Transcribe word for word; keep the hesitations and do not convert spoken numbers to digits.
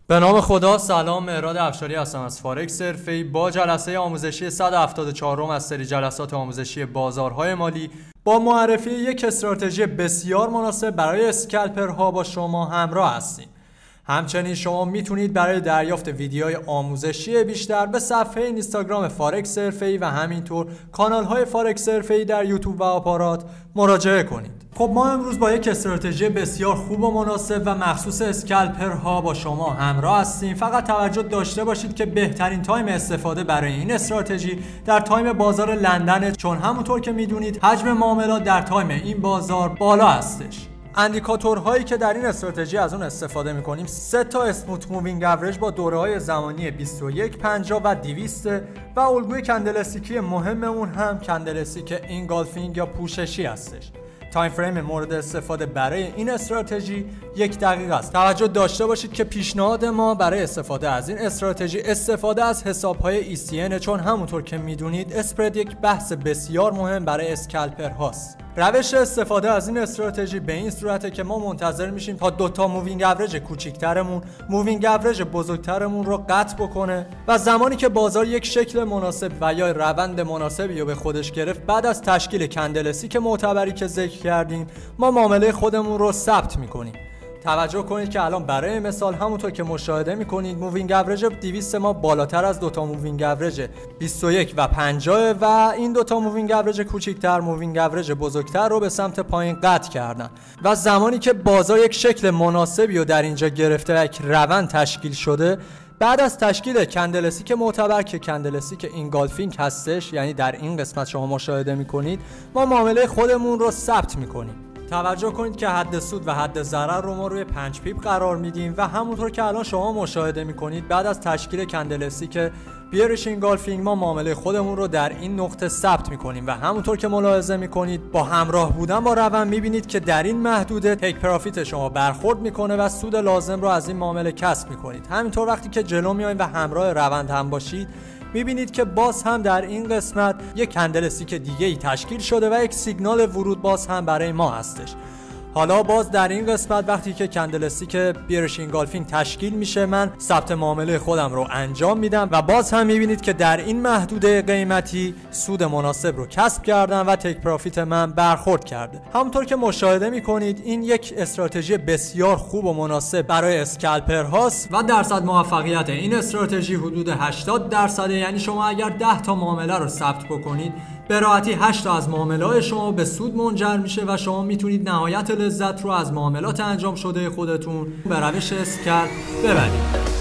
به نام خدا. سلام، مهراد افشاری هستم از فارکس حرفه‌ای با جلسه آموزشی صد و هفتاد و چهارم از سری جلسات آموزشی بازارهای مالی با معرفی یک استراتژی بسیار مناسب برای اسکالپرها با شما همراه هستیم. همچنین شما میتونید برای دریافت ویدیوهای آموزشی بیشتر به صفحه اینستاگرام فارکس حرفه‌ای و همینطور کانال‌های فارکس حرفه‌ای در یوتیوب و آپارات مراجعه کنید. خب ما امروز با یک استراتژی بسیار خوب و مناسب و مخصوص اسکالپرها با شما همراه هستیم. فقط توجه داشته باشید که بهترین تایم استفاده برای این استراتژی در تایم بازار لندن، چون همونطور که میدونید حجم معاملات در تایم این بازار بالا هستش. اندیکاتورهایی که در این استراتژی از اون استفاده میکنیم سه تا اسموت مووینگ اوریج با دوره‌های زمانی بیست و یک، پنجاه و دویست و الگوی کندلستیکی مهم اون هم کندلستیک اینگالفینگ یا پوششی هستش. تایم فریم مورد استفاده برای این استراتژی یک دقیقه است. توجه داشته باشید که پیشنهاد ما برای استفاده از این استراتژی استفاده از حساب‌های ای سی ان، چون همونطور که میدونید اسپرد یک بحث بسیار مهم برای اسکالپر هاست. روش استفاده از این استراتژی به این صورته که ما منتظر میشیم تا دو تا مووینگ اوریج کوچیک‌ترمون مووینگ اوریج بزرگترمون رو قطع بکنه و زمانی که بازار یک شکل مناسب و یا روند مناسبی رو به خودش گرفت، بعد از تشکیل کندلستیک معتبری که ذکر کردیم ما معامله خودمون رو ثبت میکنیم. توجه کنید که الان برای مثال همونطور که مشاهده میکنید مووینگ اوریج دویست ما بالاتر از دو تا مووینگ اوریج بیست و یک و پنجاه و این دو تا مووینگ اوریج کوچیک‌تر مووینگ اوریج بزرگتر رو به سمت پایین قطع کردن و زمانی که بازار یک شکل مناسبی رو در اینجا گرفته و یک روند تشکیل شده، بعد از تشکیل کندلستیک معتبر که کندلستیک اینگالفینگ هستش، یعنی در این قسمت شما مشاهده میکنید، ما معامله خودمون رو ثبت میکنیم. توجه کنید که حد سود و حد ضرر رو ما روی پنج پیپ قرار میدیم و همونطور که الان شما مشاهده میکنید بعد از تشکیل کندلستیک بیرش اینگالفینگ ما معامله خودمون رو در این نقطه ثبت میکنیم و همونطور که ملاحظه میکنید با همراه بودن با روند میبینید که در این محدوده تیک پرافیت شما برخورد میکنه و سود لازم رو از این معامله کسب میکنید. همینطور وقتی که جلو میایم و همراه روند هم باشید میبینید که باز هم در این قسمت یک کندلستیک دیگه ای تشکیل شده و یک سیگنال ورود باز هم برای ما هستش. حالا باز در این قسمت وقتی که کندلستیک بیرش اینگالفینگ تشکیل میشه من ثبت معامله خودم رو انجام میدم و باز هم میبینید که در این محدوده قیمتی سود مناسب رو کسب کردم و تیک پرافیت من برخورد کرده. همونطور که مشاهده میکنید این یک استراتژی بسیار خوب و مناسب برای اسکالپر هاست و درصد موفقیت این استراتژی حدود هشتاد درصد. یعنی شما اگر ده تا معامله رو ثبت بکنید به راحتی هشت تا از معاملات شما به سود منجر میشه و شما میتونید نهایت لذت رو از معاملات انجام شده خودتون به روش اسکالپ ببرید.